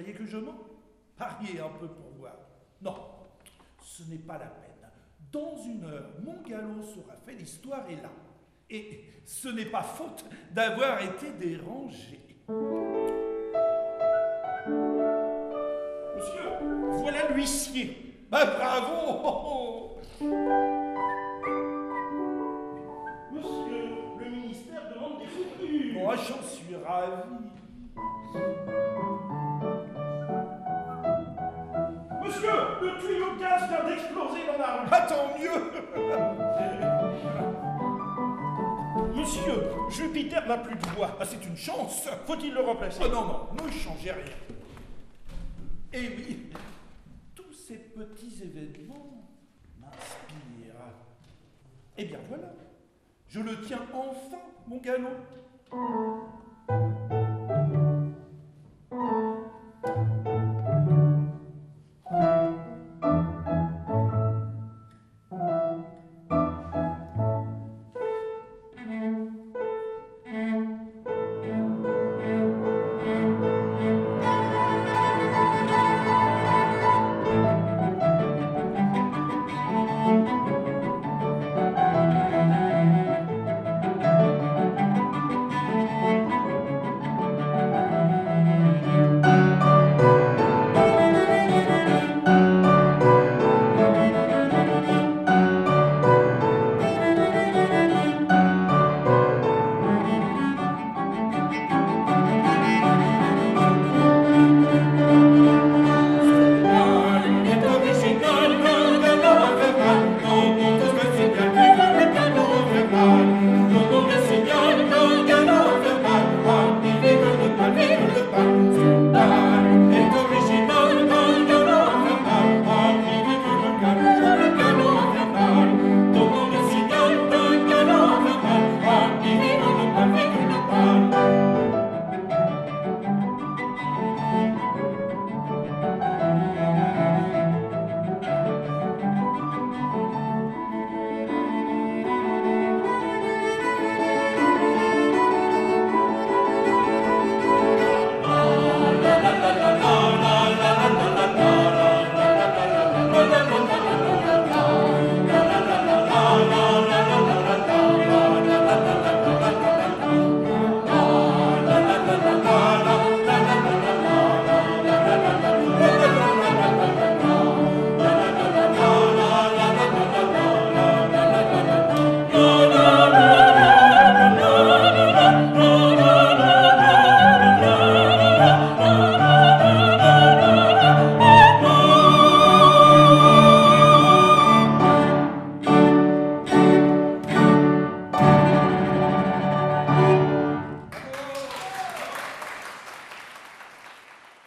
croyez que je mens? Pariez un peu pour voir. Non, ce n'est pas la peine. Dans une heure, mon galop sera fait, l'histoire est là. Et ce n'est pas faute d'avoir été dérangé. Monsieur, voilà l'huissier. Bah, bravo! Monsieur, le ministère demande des fournitures. Moi, j'en suis ravi. Monsieur, le tuyau de gaz vient d'exploser dans la rue. Ah, tant mieux! Monsieur, Jupiter n'a plus de voix. Ah, c'est une chance! Faut-il le remplacer? Oh non, non, ne changez rien. Eh oui, tous ces petits événements m'inspirent. Eh bien voilà, je le tiens enfin, mon galop.